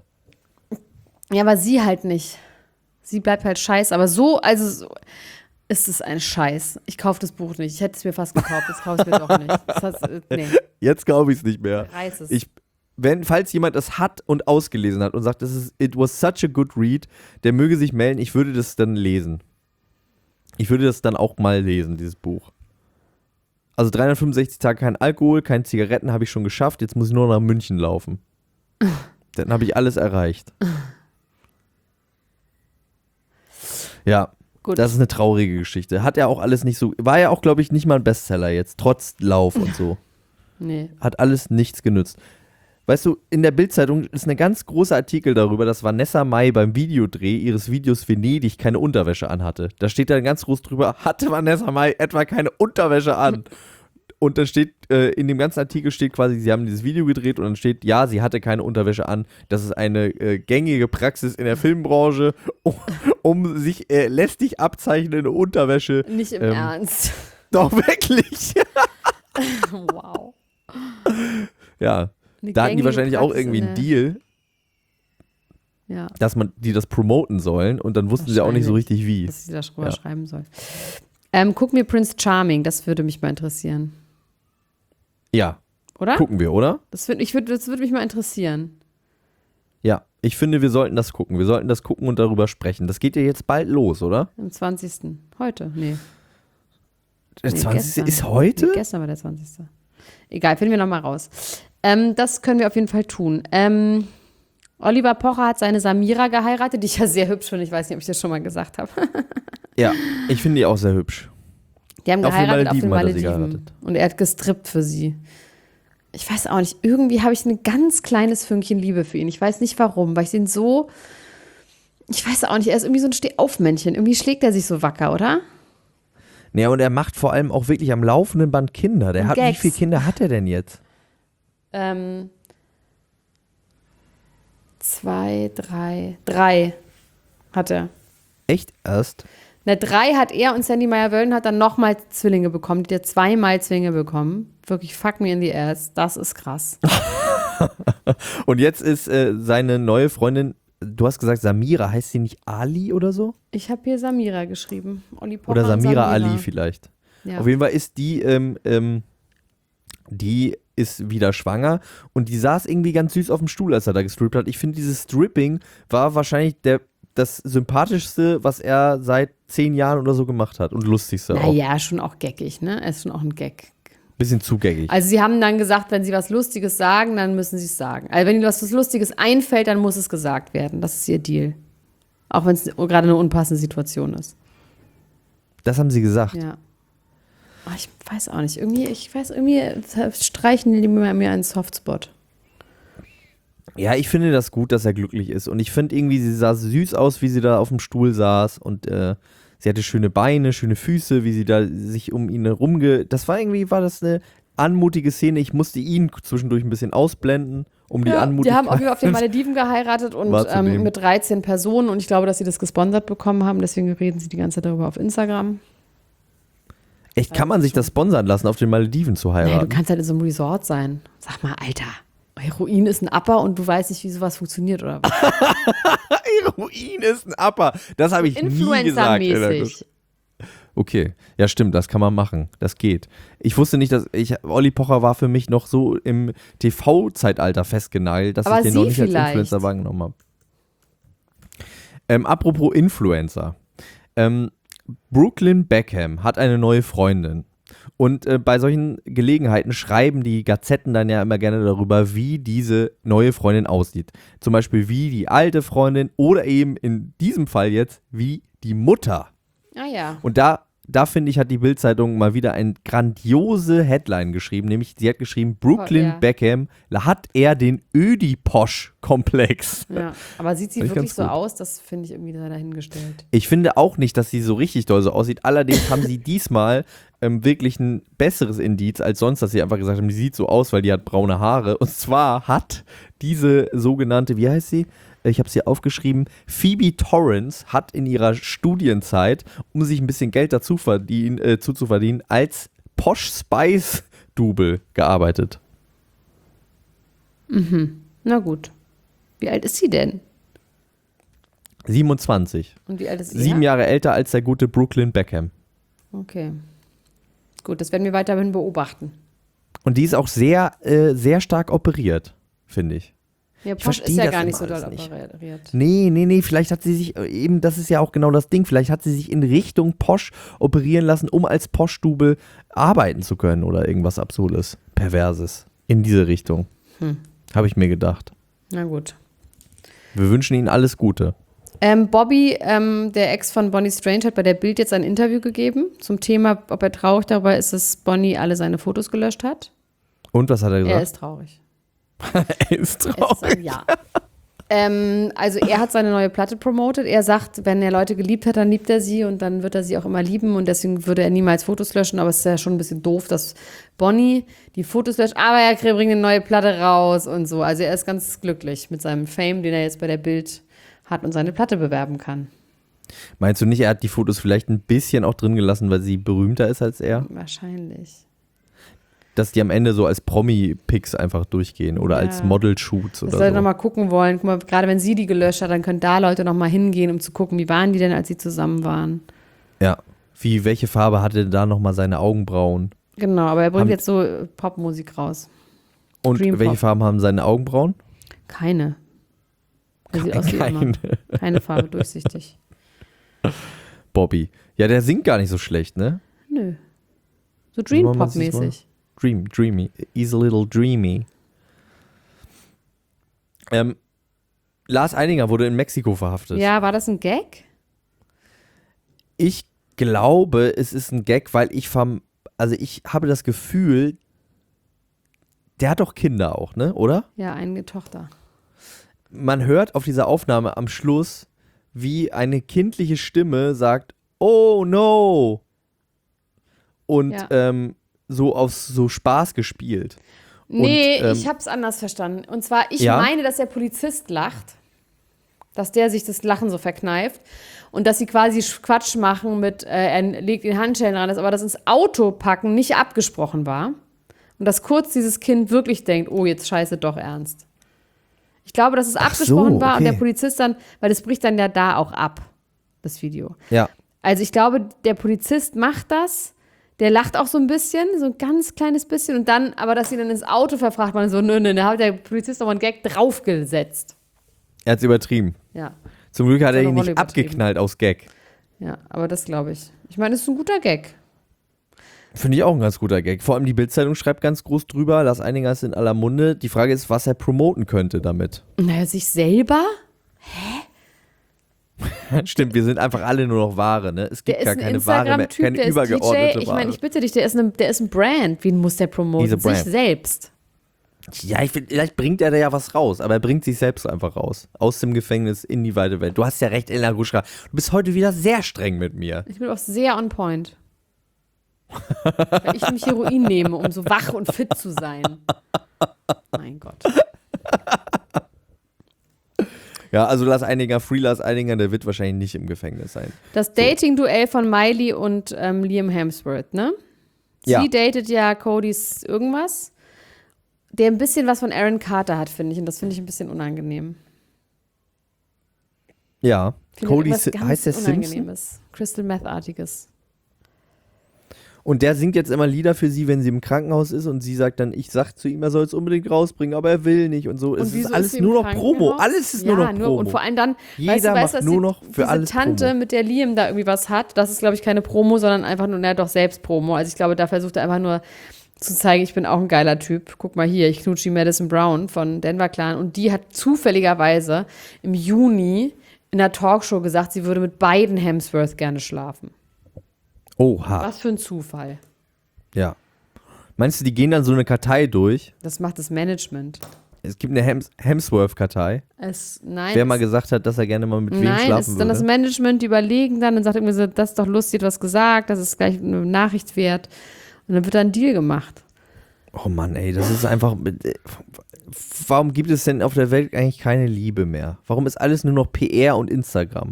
Ja, aber sie halt nicht. Sie bleibt halt scheiße. Aber so, also so, ist es ein Scheiß. Ich kaufe das Buch nicht. Ich hätte es mir fast gekauft. Das kaufe ich mir doch nicht. Das heißt, äh, nee, Jetzt glaube ich es nicht mehr. reiß es. Ich, wenn, falls jemand das hat und ausgelesen hat und sagt, das ist, it was such a good read, der möge sich melden, ich würde das dann lesen. Ich würde das dann auch mal lesen, dieses Buch. Also dreihundertfünfundsechzig Tage kein Alkohol, keine Zigaretten habe ich schon geschafft, jetzt muss ich nur nach München laufen. Dann habe ich alles erreicht. Ja, Gut. das ist eine traurige Geschichte. Hat ja auch alles nicht so, war ja auch, glaube ich, nicht mal ein Bestseller jetzt, trotz Lauf und so. Nee. Hat alles nichts genützt. Weißt du, in der Bild-Zeitung ist ein ganz großer Artikel darüber, dass Vanessa Mai beim Videodreh ihres Videos Venedig keine Unterwäsche anhatte. Da steht dann ganz groß drüber, hatte Vanessa Mai etwa keine Unterwäsche an? Und dann steht, äh, in dem ganzen Artikel steht quasi, sie haben dieses Video gedreht und dann steht, ja, sie hatte keine Unterwäsche an. Das ist eine äh, gängige Praxis in der Filmbranche, um, um sich äh, lästig abzeichnende Unterwäsche. Nicht im ähm, Ernst. Doch, wirklich. Wow. Ja. Eine Da hatten die gängige wahrscheinlich auch Praxis irgendwie in einen der- Deal, Ja. dass man die das promoten sollen und dann wussten sie auch nicht so Wahrscheinlich. richtig wie. Dass sie darüber Ja. schreiben soll. Ähm, guck mir Prince Charming, das würde mich mal interessieren. Ja, Oder? gucken wir, oder? Das würde ich würd, das würd mich mal interessieren. Ja, ich finde, wir sollten das gucken. Wir sollten das gucken und darüber sprechen. Das geht ja jetzt bald los, oder? Am zwanzigsten Heute? Nee. Der Nee, zwanzigste gestern. ist heute? Nee, gestern war der zwanzigste Egal, finden wir nochmal raus. Ähm, das können wir auf jeden Fall tun. Ähm, Oliver Pocher hat seine Samira geheiratet, die ich ja sehr hübsch finde. Ich weiß nicht, ob ich das schon mal gesagt habe. Ja, ich finde die auch sehr hübsch. Die haben Auf den geheiratet auf den Malediven hat er sie Malediven. geheiratet. Und er hat gestrippt für sie. Ich weiß auch nicht, irgendwie habe ich ein ganz kleines Fünkchen Liebe für ihn. Ich weiß nicht warum, weil ich ihn so, ich weiß auch nicht, er ist irgendwie so ein Stehaufmännchen. Irgendwie schlägt er sich so wacker, oder? Ja, und er macht vor allem auch wirklich am laufenden Band Kinder. Der Und hat, wie Gags. viele Kinder hat er denn jetzt? Ähm, zwei, drei, drei hat er. Echt erst? Na, drei hat er und Sandy Meyer-Wölden hat dann nochmal Zwillinge bekommen. Die hat zweimal Zwillinge bekommen. Wirklich, fuck me in the ass. Das ist krass. Und jetzt ist äh, seine neue Freundin, du hast gesagt Samira, heißt sie nicht Ali oder so? Ich habe hier Samira geschrieben. Olli Pocher Oder und Samira, Ali vielleicht. Ja. Auf jeden Fall ist die, ähm, ähm, die ist wieder schwanger und die saß irgendwie ganz süß auf dem Stuhl, als er da gestrippt hat. Ich finde, dieses Stripping war wahrscheinlich der, das sympathischste, was er seit zehn Jahren oder so gemacht hat und lustigste auch. Naja, schon auch geckig, ne? Er ist schon auch ein Gag. Bisschen zugängig. Also sie haben dann gesagt, wenn sie was Lustiges sagen, dann müssen sie es sagen. Also wenn ihnen was Lustiges einfällt, dann muss es gesagt werden. Das ist ihr Deal. Auch wenn es gerade eine unpassende Situation ist. Das haben sie gesagt. Ja. Oh, ich weiß auch nicht. Irgendwie, ich weiß, irgendwie streichen die mir, mir einen Softspot. Ja, ich finde das gut, dass er glücklich ist. Und ich finde irgendwie, sie sah süß aus, wie sie da auf dem Stuhl saß. Und äh, sie hatte schöne Beine, schöne Füße, wie sie da sich um ihn herumge... Das war irgendwie, war das eine anmutige Szene. Ich musste ihn zwischendurch ein bisschen ausblenden, um die Ja, die Anmutigkeit... haben auf jeden Fall auf den Malediven geheiratet und wahrzunehmen. ähm, mit dreizehn Personen. Und ich glaube, dass sie das gesponsert bekommen haben. Deswegen reden sie die ganze Zeit darüber auf Instagram. Echt, kann man sich das sponsern lassen, auf den Malediven zu Naja, du heiraten? kannst halt in so einem Resort sein. Sag mal, Alter, Heroin ist ein Upper und du weißt nicht, wie sowas funktioniert, oder was? Heroin ist ein Upper. Das habe ich nie gesagt. Influencer-mäßig. Okay, ja stimmt, das kann man machen. Das geht. Ich wusste nicht, dass ich Olli Pocher war für mich noch so im T V-Zeitalter festgenagelt, dass Aber ich den sie noch nicht vielleicht. als Influencer wahrgenommen habe. Ähm, apropos Influencer. Ähm, Brooklyn Beckham hat eine neue Freundin. Und äh, bei solchen Gelegenheiten schreiben die Gazetten dann ja immer gerne darüber, wie diese neue Freundin aussieht. Zum Beispiel wie die alte Freundin oder eben in diesem Fall jetzt wie die Mutter. Ah ja. Und da, da finde ich, hat die Bild-Zeitung mal wieder eine grandiose Headline geschrieben, nämlich sie hat geschrieben, Brooklyn Oh, ja. Beckham hat er den Ödiposch-Komplex. Ja, aber sieht sie Fand ich wirklich ganz so gut. aus? Das finde ich irgendwie da dahingestellt. Ich finde auch nicht, dass sie so richtig doll so aussieht. Allerdings haben sie diesmal ähm, wirklich ein besseres Indiz als sonst, dass sie einfach gesagt haben, die sieht so aus, weil die hat braune Haare. Und zwar hat diese sogenannte, wie heißt sie? Ich habe es hier aufgeschrieben, Phoebe Torrance hat in ihrer Studienzeit, um sich ein bisschen Geld dazu verdienen, äh, zuzuverdienen, als Posh Spice Double gearbeitet. Na gut. Wie alt ist sie denn? siebenundzwanzig. Und wie alt ist sie? Sieben Jahre älter als der gute Brooklyn Beckham. Okay. Gut, das werden wir weiterhin beobachten. Und die ist auch sehr, äh, sehr stark operiert. finde ich. Ja, Ich Posh ist versteh ja das gar nicht immer so doll alles nicht. operiert. Nee, nee, nee, vielleicht hat sie sich, eben, das ist ja auch genau das Ding, vielleicht hat sie sich in Richtung Posh operieren lassen, um als Posh-Stubel arbeiten zu können oder irgendwas Absurdes, Perverses. In diese Richtung. Hm. Habe ich mir gedacht. Na gut. Wir wünschen Ihnen alles Gute. Ähm, Bobby, ähm, der Ex von Bonnie Strange, hat bei der Bild jetzt ein Interview gegeben zum Thema, ob er traurig darüber ist, dass Bonnie alle seine Fotos gelöscht hat. Und was hat er Er gesagt? ist traurig. Er ist Er traurig. ist, ja. ähm, also er hat seine neue Platte promotet. Er sagt, wenn er Leute geliebt hat, dann liebt er sie und dann wird er sie auch immer lieben und deswegen würde er niemals Fotos löschen. Aber es ist ja schon ein bisschen doof, dass Bonnie die Fotos löscht. Aber er bringt eine neue Platte raus und so. Also er ist ganz glücklich mit seinem Fame, den er jetzt bei der Bild hat und seine Platte bewerben kann. Meinst du nicht, er hat die Fotos vielleicht ein bisschen auch drin gelassen, weil sie berühmter ist als er? Wahrscheinlich. Dass die am Ende so als Promi-Pics einfach durchgehen oder Ja. als Model-Shoots Dass oder Leute so. nochmal gucken wollen. Guck mal, gerade wenn sie die gelöscht hat, dann können da Leute nochmal hingehen, um zu gucken, wie waren die denn, als sie zusammen waren. Ja. Wie, welche Farbe hatte da nochmal seine Augenbrauen? Genau, aber er bringt Haben- jetzt so äh, Popmusik raus. Und Dream welche Pop. Farben haben seine Augenbrauen? Keine. Er sieht aus wie immer. Keine Farbe, durchsichtig. Bobby. Ja, der singt gar nicht so schlecht, ne? Nö. So Wollen wir uns das Dream-Pop-mäßig. Dream, dreamy. He's a little dreamy. Ähm, Lars Eidinger wurde in Mexiko verhaftet. Ja, war das ein Gag? Ich glaube, es ist ein Gag, weil ich vom, also ich habe das Gefühl, der hat doch Kinder auch, ne? Oder? Ja, eine Tochter. Man hört auf dieser Aufnahme am Schluss, wie eine kindliche Stimme sagt, oh no. Und Ja. ähm, so aus so Spaß gespielt. Nee, Und, ähm, ich hab's anders verstanden. Und zwar, ich Ja? meine, dass der Polizist lacht. Dass der sich das Lachen so verkneift. Und dass sie quasi Quatsch machen mit, äh, er legt den Handschellen ran, aber dass ins Auto packen nicht abgesprochen war. Und dass kurz dieses Kind wirklich denkt, oh, jetzt scheiße doch ernst. Ich glaube, dass es Ach abgesprochen so, war und okay. der Polizist dann, weil das bricht dann ja da auch ab, das Video. Ja. Also ich glaube, der Polizist macht das, der lacht auch so ein bisschen, so ein ganz kleines bisschen und dann, aber dass sie dann ins Auto verfragt, man so, nö, nö, da hat der Polizist nochmal einen Gag draufgesetzt. Er hat es übertrieben. Ja, Zum Glück hat er eine ihn Rolle nicht übertrieben. abgeknallt aus Gag. ja, aber das glaube ich. Ich meine, es ist ein guter Gag. Finde ich auch ein ganz guter Gag. Vor allem die Bild-Zeitung schreibt ganz groß drüber, Lars Eidinger ist in aller Munde. Die Frage ist, was er promoten könnte damit. Naja, sich selber? Stimmt, wir sind einfach alle nur noch Ware, ne? Es Der gibt ist gar ein keine Ware mehr, Instagram-Typ, keine der ist D übergeordnete J. Ich Ware. meine, ich bitte dich, der ist, eine, der ist ein Brand. Wen muss der promoten? He's a brand. Sich selbst. Ja, ich find, vielleicht bringt er da ja was raus, aber er bringt sich selbst einfach raus. Aus dem Gefängnis in die weite Welt. Du hast ja recht, Elena Gruschka. Du bist heute wieder sehr streng mit mir. Ich bin auch sehr on point. Weil ich mich Heroin nehme, um so wach und fit zu sein. Mein Gott. Ja, also Lars Eidinger, Free Lars Eidinger, der wird wahrscheinlich nicht im Gefängnis sein. Das Dating-Duell von Miley und ähm, Liam Hemsworth, ne? Sie Ja. datet ja Codys irgendwas, der ein bisschen was von Aaron Carter hat, finde ich. Und das finde ich ein bisschen unangenehm. Ja, Finde Cody irgendwas Si- ganz heißt der Simpson? Unangenehmes. Crystal Meth-artiges. Und der singt jetzt immer Lieder für sie, wenn sie im Krankenhaus ist und sie sagt dann, ich sag zu ihm, er soll es unbedingt rausbringen, aber er will nicht und so. Es wieso ist alles sie im nur noch Promo. Krankenhaus? Alles ist ja, nur noch Promo. Und vor allem dann, Jeder weißt du, weißt, macht dass nur die, noch für diese alles Tante, Promo. mit der Liam da irgendwie was hat, das ist, glaube ich, keine Promo, sondern einfach nur, na doch, selbst Promo. Also ich glaube, da versucht er einfach nur zu zeigen, ich bin auch ein geiler Typ. Guck mal hier, ich knutsche die Madison Brown von Denver Clan und die hat zufälligerweise im Juni in einer Talkshow gesagt, sie würde mit beiden Hemsworth gerne schlafen. Oha, Was für ein Zufall. ja. Meinst du, die gehen dann so eine Kartei durch? Das macht das Management. Es gibt eine Hems Hemsworth-Kartei. Es, nein, Wer es- mal gesagt hat, dass er gerne mal mit wem Nein, es schlafen ist dann das würde. Management, die überlegen dann und sagt irgendwie so, das ist doch lustig, was gesagt, das ist gleich eine Nachricht wert. Und dann wird da ein Deal gemacht. Oh Mann, ey, das ist einfach. Warum gibt es denn auf der Welt eigentlich keine Liebe mehr? Warum ist alles nur noch P R und Instagram?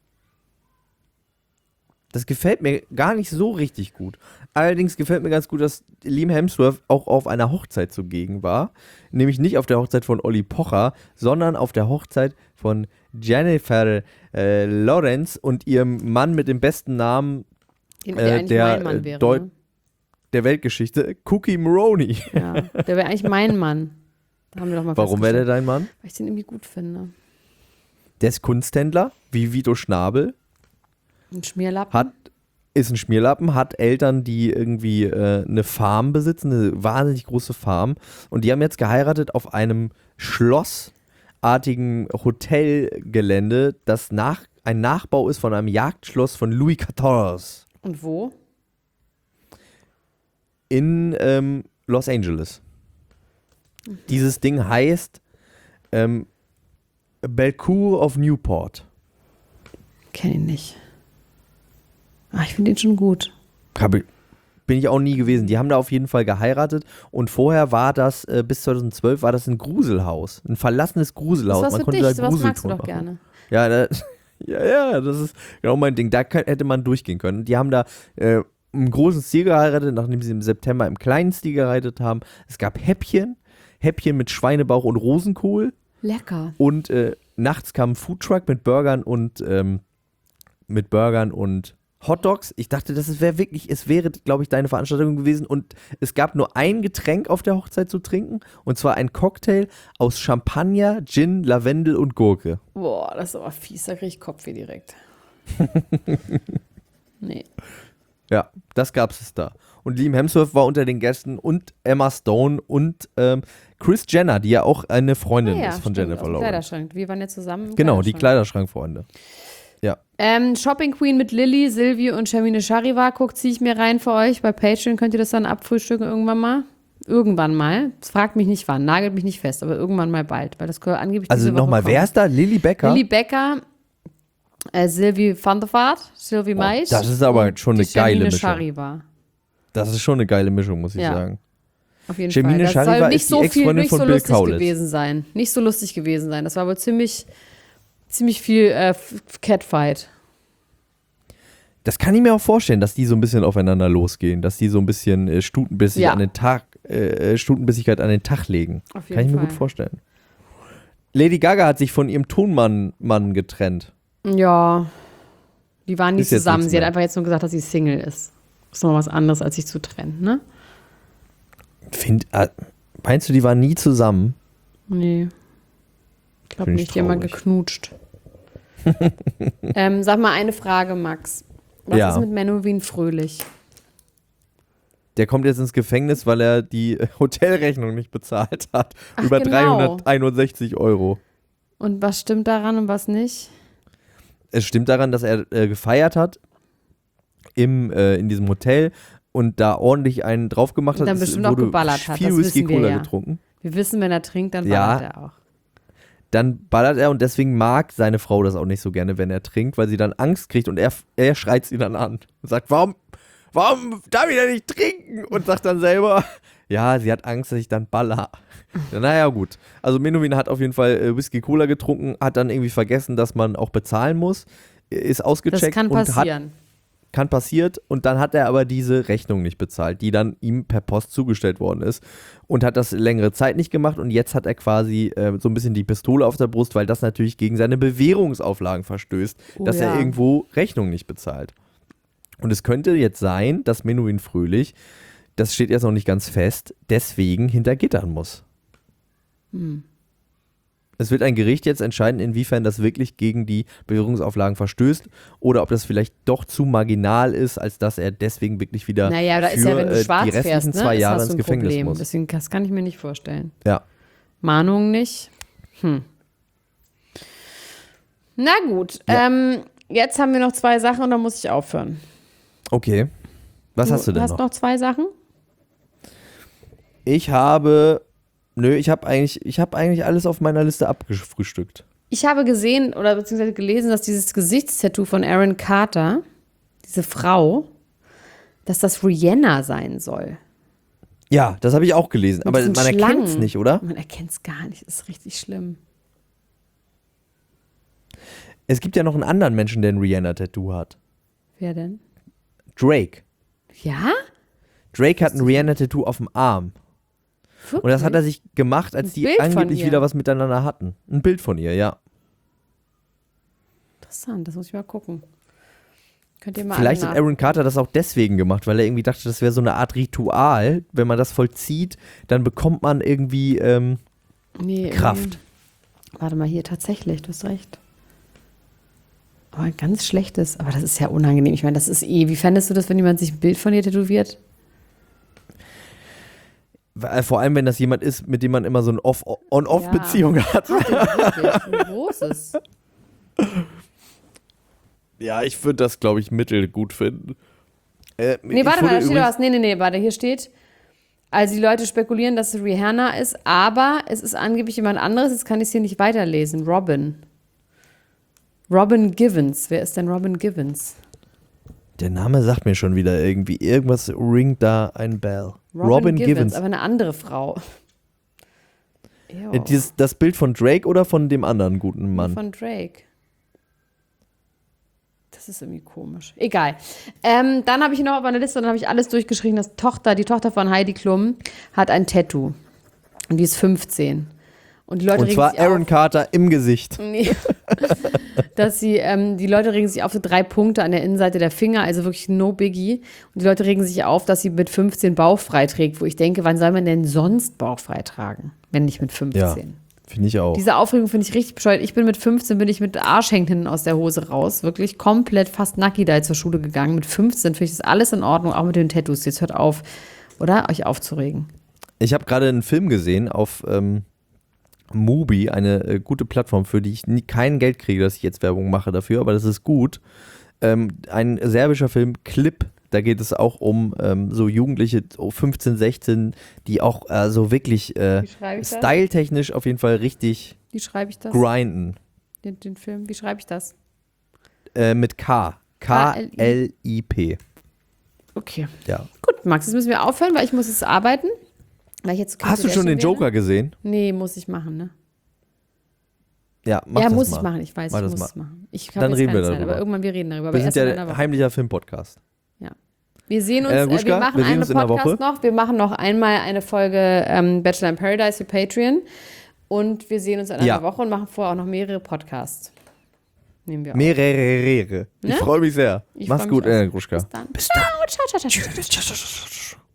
Das gefällt mir gar nicht so richtig gut. Allerdings gefällt mir ganz gut, dass Liam Hemsworth auch auf einer Hochzeit zugegen war. Nämlich nicht auf der Hochzeit von Olli Pocher, sondern auf der Hochzeit von Jennifer äh, Lawrence und ihrem Mann mit dem besten Namen Den, Äh, der eigentlich der, mein Mann äh, wäre. Deut- Ne? der Weltgeschichte, Cookie Maroney. Ja, der wäre eigentlich mein Mann. Da haben wir doch mal Warum wäre der festgestellt. dein Mann? Weil ich den irgendwie gut finde. Der ist Kunsthändler, wie Vito Schnabel, Ein Schmierlappen. hat, ist ein Schmierlappen, hat Eltern, die irgendwie äh, eine Farm besitzen, eine wahnsinnig große Farm. Und die haben jetzt geheiratet auf einem schlossartigen Hotelgelände, das nach, ein Nachbau ist von einem Jagdschloss von Louis vierzehn. Und wo? In ähm, Los Angeles. Dieses Ding heißt ähm, Belcour of Newport. Kenn ihn nicht. Ah, ich finde ihn schon gut. Hab ich, bin ich auch nie gewesen. Die haben da auf jeden Fall geheiratet und vorher war das, äh, bis zweitausendzwölf war das ein Gruselhaus. Ein verlassenes Gruselhaus. Das ist was Man für konnte dich, da sowas magst du Gruseltouren doch machen. gerne. Ja, da, ja, ja, das ist genau mein Ding. Da kann, hätte man durchgehen können. Die haben da äh, im großen Stil geheiratet, nachdem sie im September im kleinen Stil geheiratet haben. Es gab Häppchen, Häppchen mit Schweinebauch und Rosenkohl. Lecker. Und äh, nachts kam ein Foodtruck mit Burgern und ähm, mit Burgern und Hotdogs. Ich dachte, das wäre wirklich, es wäre, glaube ich, deine Veranstaltung gewesen. Und es gab nur ein Getränk auf der Hochzeit zu trinken. Und zwar ein Cocktail aus Champagner, Gin, Lavendel und Gurke. Boah, das ist aber fies. Da kriege ich Kopfweh direkt. Nee. Ja, das gab es da. Und Liam Hemsworth war unter den Gästen und Emma Stone und ähm, Kris Jenner, die ja auch eine Freundin Ah ja, ist von stimmt, Jennifer aus dem Lawrence. Kleiderschrank. Wir waren ja zusammen im Genau, die Kleiderschrank. Kleiderschrankfreunde. Ähm, Shopping Queen mit Lilly, Silvi und Shamine Charivar. Ziehe ich mir rein für euch. Bei Patreon könnt ihr das dann abfrühstücken irgendwann mal. Irgendwann mal. Fragt mich nicht wann, nagelt mich nicht fest, aber irgendwann mal bald, weil das gehört angeblich Also diese Woche nochmal, kommen. wer ist da? Lilly Becker? Lilly Becker, äh, Silvi van der Vaart, Sylvie Mais. das ist aber und schon eine die geile Shamine Mischung. Charivar. Das ist schon eine geile Mischung, muss ich Ja. sagen. Auf jeden Shamine Fall. Das Charivar soll nicht ist die so viel, Ex-Freundin nicht von so Bill lustig Kaulitz. gewesen sein. Nicht so lustig gewesen sein. Das war wohl ziemlich, ziemlich viel äh, Catfight. Das kann ich mir auch vorstellen, dass die so ein bisschen aufeinander losgehen, dass die so ein bisschen äh, Stutenbissig Ja. an den Tag, äh, Stutenbissigkeit an den Tag legen. Auf jeden Kann ich mir Fall. gut vorstellen. Lady Gaga hat sich von ihrem Tonmann Mann getrennt. Ja, die waren nie Ist jetzt zusammen. nichts Sie hat mehr. einfach jetzt nur gesagt, dass sie Single ist. Ist noch was anderes, als sich zu trennen, ne? Find, äh, meinst du, die waren nie zusammen? Nee. Ich glaube Find ich nicht, die haben mal traurig. geknutscht. ähm, sag mal eine Frage, Max. Was Ja. ist mit Menowin Fröhlich? Der kommt jetzt ins Gefängnis, weil er die äh, Hotelrechnung nicht bezahlt hat. Ach, Über genau. dreihunderteinundsechzig Euro. Und was stimmt daran und was nicht? Es stimmt daran, dass er äh, gefeiert hat im, äh, in diesem Hotel und da ordentlich einen drauf gemacht Und hat. dann Es bestimmt auch wurde geballert hat, viel das Whisky wissen wir Cola ja. getrunken. Wir wissen, wenn er trinkt, dann Ja. ballert er auch. Dann ballert er und deswegen mag seine Frau das auch nicht so gerne, wenn er trinkt, weil sie dann Angst kriegt und er, er schreit sie dann an und sagt, warum, warum darf ich denn nicht trinken? Und sagt dann selber, ja, sie hat Angst, dass ich dann baller. Ja, naja, gut. Also Menowin hat auf jeden Fall äh, Whisky Cola getrunken, hat dann irgendwie vergessen, dass man auch bezahlen muss, ist ausgecheckt Das kann und hat passieren. kann passiert und dann hat er aber diese Rechnung nicht bezahlt, die dann ihm per Post zugestellt worden ist und hat das längere Zeit nicht gemacht und jetzt hat er quasi äh, so ein bisschen die Pistole auf der Brust, weil das natürlich gegen seine Bewährungsauflagen verstößt, Oh dass ja. er irgendwo Rechnung nicht bezahlt. Und es könnte jetzt sein, dass Menowin Fröhlich, das steht jetzt noch nicht ganz fest, deswegen hinter Gittern muss. Hm. Es wird ein Gericht jetzt entscheiden, inwiefern das wirklich gegen die Bewährungsauflagen verstößt oder ob das vielleicht doch zu marginal ist, als dass er deswegen wirklich wieder Naja, da für ist ja, wenn du äh, schwarz die restlichen fährst, ne, zwei ist, Jahre hast ins du ein Gefängnis Problem. muss. Deswegen, das kann ich mir nicht vorstellen. Ja. Mahnung nicht. Hm. Na gut, Ja. ähm, jetzt haben wir noch zwei Sachen und dann muss ich aufhören. Okay. Was hast du denn hast noch? noch zwei Sachen? Ich habe, nö, ich habe eigentlich, ich habe eigentlich alles auf meiner Liste abgefrühstückt. Ich habe gesehen oder beziehungsweise gelesen, dass dieses Gesichtstattoo von Aaron Carter, diese Frau, dass das Rihanna sein soll. Ja, das habe ich auch gelesen, Mit aber diesen man erkennt es Schlangen. nicht, oder? Man erkennt es gar nicht, das ist richtig schlimm. Es gibt ja noch einen anderen Menschen, der ein Rihanna-Tattoo hat. Wer denn? Drake. Ja? Drake hat ein Rihanna-Tattoo auf dem Arm. Wirklich? Und das hat er sich gemacht, als Ein die Bild von angeblich ihr. wieder was miteinander hatten. Ein Bild von ihr, ja. Interessant, das muss ich mal gucken. Könnt ihr mal Vielleicht hat alle nach- Aaron Carter das auch deswegen gemacht, weil er irgendwie dachte, das wäre so eine Art Ritual. Wenn man das vollzieht, dann bekommt man irgendwie, ähm, Nee, Kraft. irgendwie- Warte mal, hier tatsächlich, du hast recht. Aber ein ganz schlechtes, aber das ist ja unangenehm. Ich meine, das ist eh, wie fändest du das, wenn jemand sich ein Bild von dir tätowiert? Vor allem, wenn das jemand ist, mit dem man immer so eine Off- On-Off-Beziehung Ja. hat. Wirklich, ein großes. Ja, ich würde das, glaube ich, mittelgut finden. Äh, Nee, ich warte mal, wurde da steht übrigens- was. Nee, nee, nee, warte, hier steht, also die Leute spekulieren, dass es Rihanna ist, aber es ist angeblich jemand anderes, jetzt kann ich es hier nicht weiterlesen. Robin. Robin Givens. Wer ist denn Robin Givens? Der Name sagt mir schon wieder irgendwie. Irgendwas ringt da ein Bell. Robin, Robin Givens, Givens. aber eine andere Frau. Ew. Äh, dieses, das Bild von Drake oder von dem anderen guten Mann? Von Drake. Das ist irgendwie komisch. Egal. Ähm, dann habe ich noch auf meiner Liste, und dann habe ich alles durchgeschrieben, dass Tochter, die Tochter von Heidi Klum hat ein Tattoo. Und die ist fünfzehn. Und die Leute Und regen zwar sich Aaron auf. Carter im Gesicht. Nee. Dass sie, ähm, die Leute regen sich auf so drei Punkte an der Innenseite der Finger, also wirklich no biggie. Und die Leute regen sich auf, dass sie mit fünfzehn bauchfrei trägt, wo ich denke, wann soll man denn sonst bauchfrei tragen, wenn nicht mit fünfzehn? Finde ich auch. Diese Aufregung finde ich richtig bescheuert. Ich bin mit fünfzehn, bin ich mit Arschhängen hinten aus der Hose raus. Wirklich komplett fast nacki da zur Schule gegangen. Mit fünfzehn finde ich das alles in Ordnung, auch mit den Tattoos. Jetzt hört auf, oder? Euch aufzuregen. Ich habe gerade einen Film gesehen auf ähm, Mubi, eine äh, gute Plattform, für die ich nie, kein Geld kriege, dass ich jetzt Werbung mache dafür, aber das ist gut. Ähm, ein serbischer Film, Clip, da geht es auch um ähm, so Jugendliche, so fünfzehn, sechzehn, die auch äh, so wirklich äh, Wie schreibe ich das? styletechnisch auf jeden Fall richtig Wie schreibe ich das? grinden. Den, den Film, wie schreibe ich das? Äh, mit K. K L I P. Okay. Ja. Gut, Max, jetzt müssen wir aufhören, weil ich muss jetzt arbeiten. Weil ich jetzt Hast du schon den wäre. Joker gesehen? Nee, muss ich machen, ne? Ja, mach ja, das muss mal. ich machen, ich weiß, Mach ich das muss mal. es machen. Ich Dann habe jetzt reden keine wir Zeit, darüber. aber irgendwann wir reden darüber. Wir aber sind erst in einer der Woche. heimlicher Film-Podcast. Wir sehen uns, Äh, äh, Ruschka, wir machen wir sehen einen uns in der Podcast Woche. noch. Wir machen noch einmal eine Folge ähm, Bachelor in Paradise für Patreon. Und wir sehen uns in einer Ja. Woche und machen vorher auch noch mehrere Podcasts. Nehmen wir auf. Mehrere. Ich Ne? freue mich sehr. Ich Mach's freu gut, mich auch. äh, Gruschka. Bis dann. Bis dann. Ciao, ciao, ciao, ciao. Tschüss.